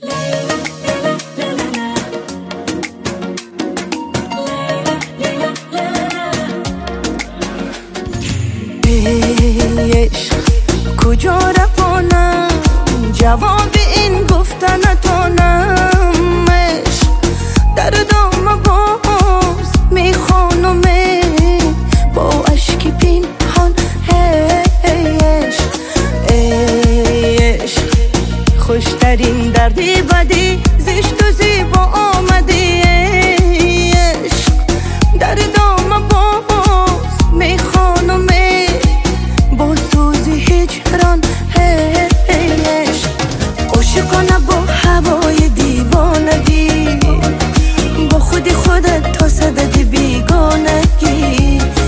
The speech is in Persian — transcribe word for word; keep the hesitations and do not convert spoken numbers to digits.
ای عشق کجا روانم، جواب این گفتنتونم. عشق در دام باز میخوانم با اشکی پنهان. ای عشق ای عشق خوشترین دردی بدی زشت و زیبا آمدی. ای عشق در دام باز میخوانم با سوزی هجران. ای عشق عاشقانه با هوای دیوانگی، با خودی خودت تا صدد بیگانگی.